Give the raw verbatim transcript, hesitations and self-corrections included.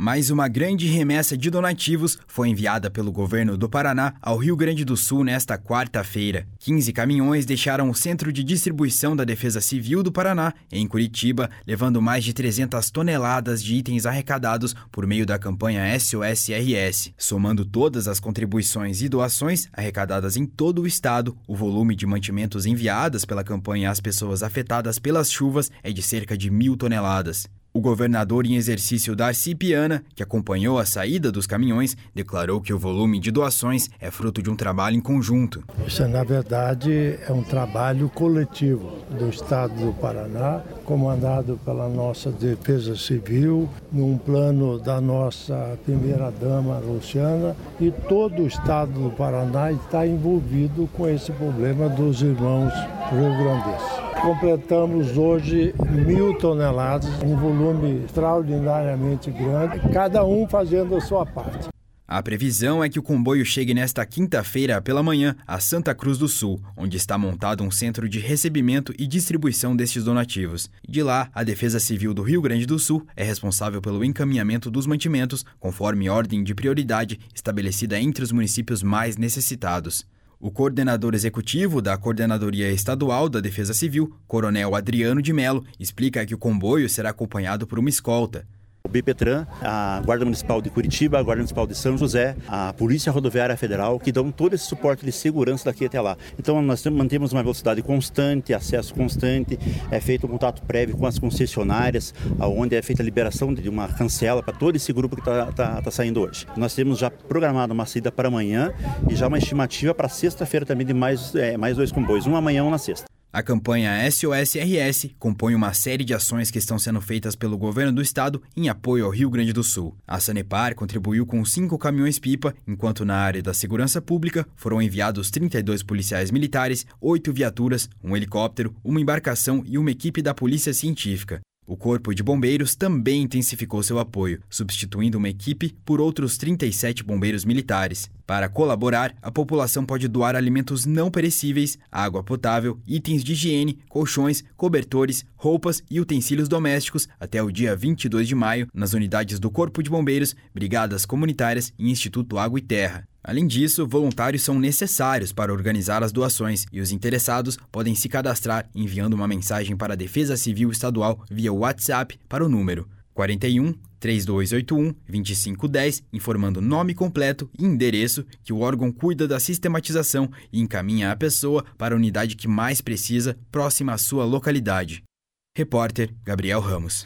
Mais uma grande remessa de donativos foi enviada pelo governo do Paraná ao Rio Grande do Sul nesta quarta-feira. quinze caminhões deixaram o Centro de Distribuição da Defesa Civil do Paraná, em Curitiba, levando mais de trezentas toneladas de itens arrecadados por meio da campanha S O S R S. Somando todas as contribuições e doações arrecadadas em todo o estado, o volume de mantimentos enviados pela campanha às pessoas afetadas pelas chuvas é de cerca de mil toneladas. O governador em exercício Darcy Piana, que acompanhou a saída dos caminhões, declarou que o volume de doações é fruto de um trabalho em conjunto. Isso, na verdade, é um trabalho coletivo do Estado do Paraná, comandado pela nossa Defesa Civil, num plano da nossa primeira-dama, Luciana, e todo o Estado do Paraná está envolvido com esse problema dos irmãos rio-grandenses. Completamos hoje mil toneladas, um volume extraordinariamente grande, cada um fazendo a sua parte. A previsão é que o comboio chegue nesta quinta-feira pela manhã a Santa Cruz do Sul, onde está montado um centro de recebimento e distribuição destes donativos. De lá, a Defesa Civil do Rio Grande do Sul é responsável pelo encaminhamento dos mantimentos, conforme ordem de prioridade estabelecida entre os municípios mais necessitados. O coordenador executivo da Coordenadoria Estadual da Defesa Civil, Coronel Adriano de Mello, explica que o comboio será acompanhado por uma escolta. O BPTran, a Guarda Municipal de Curitiba, a Guarda Municipal de São José, a Polícia Rodoviária Federal, que dão todo esse suporte de segurança daqui até lá. Então nós mantemos uma velocidade constante, acesso constante, é feito um contato prévio com as concessionárias, onde é feita a liberação de uma cancela para todo esse grupo que está tá, tá saindo hoje. Nós temos já programado uma saída para amanhã e já uma estimativa para sexta-feira também de mais, é, mais dois comboios, um amanhã e um na sexta. A campanha S O S R S compõe uma série de ações que estão sendo feitas pelo governo do estado em apoio ao Rio Grande do Sul. A Sanepar contribuiu com cinco caminhões-pipa, enquanto na área da segurança pública foram enviados trinta e dois policiais militares, oito viaturas, um helicóptero, uma embarcação e uma equipe da Polícia Científica. O Corpo de Bombeiros também intensificou seu apoio, substituindo uma equipe por outros trinta e sete bombeiros militares. Para colaborar, a população pode doar alimentos não perecíveis, água potável, itens de higiene, colchões, cobertores, roupas e utensílios domésticos até o dia vinte e dois de maio nas unidades do Corpo de Bombeiros, Brigadas Comunitárias e Instituto Água e Terra. Além disso, voluntários são necessários para organizar as doações e os interessados podem se cadastrar enviando uma mensagem para a Defesa Civil Estadual via WhatsApp para o número quarenta e um, três dois oito um, vinte e cinco dez, informando nome completo e endereço, que o órgão cuida da sistematização e encaminha a pessoa para a unidade que mais precisa, próxima à sua localidade. Repórter Gabriel Ramos.